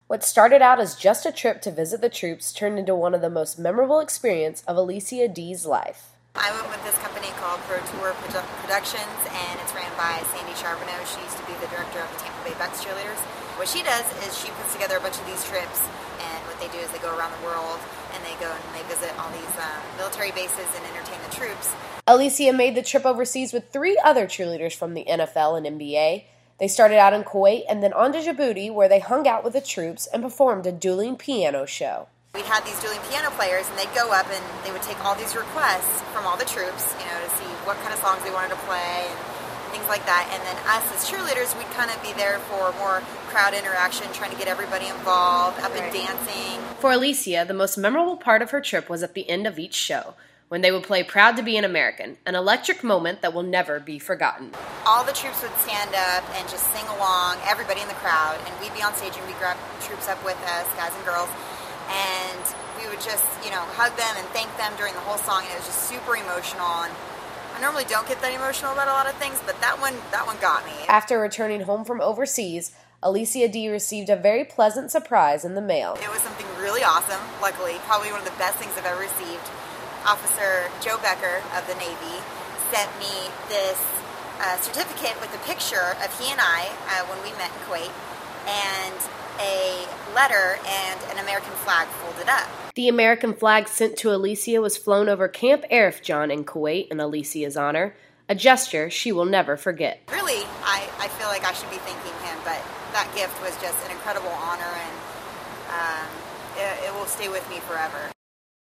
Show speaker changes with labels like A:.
A: What started out as just a trip to visit the troops turned into one of the most memorable experiences of Alicia Dee's life.
B: I went with this company called Pro Tour Productions, and it's ran by Sandy Charbonneau. She used to be the director of the Tampa Bay Bucks cheerleaders. What she does is she puts together a bunch of these trips, and what they do is they go around the world, and they go and they visit all these military bases and entertain the troops.
A: Alicia made the trip overseas with 3 other cheerleaders from the NFL and NBA. They started out in Kuwait and then on to Djibouti, where they hung out with the troops and performed a dueling piano show.
B: We had these dueling piano players, and they'd go up and they would take all these requests from all the troops, to see what kind of songs they wanted to play and things like that. And then us as cheerleaders, we'd kind of be there for more crowd interaction, trying to get everybody involved, up and dancing.
A: For Alicia, the most memorable part of her trip was at the end of each show, when they would play Proud to be an American, an electric moment that will never be forgotten.
B: All the troops would stand up and just sing along, everybody in the crowd, and we'd be on stage and we'd grab troops up with us, guys and girls, and we would just, hug them and thank them during the whole song, and it was just super emotional. And I normally don't get that emotional about a lot of things, but that one got me.
A: After returning home from overseas, Alicia Dee received a very pleasant surprise in the mail.
B: It was something really awesome, luckily, probably one of the best things I've ever received. Officer Joe Becker of the Navy sent me this certificate with a picture of he and I when we met in Kuwait, and a letter and an American flag folded up.
A: The American flag sent to Alicia was flown over Camp Arif John in Kuwait in Alicia's honor, a gesture she will never forget.
B: Really, I feel like I should be thanking him, but that gift was just an incredible honor, and it will stay with me forever.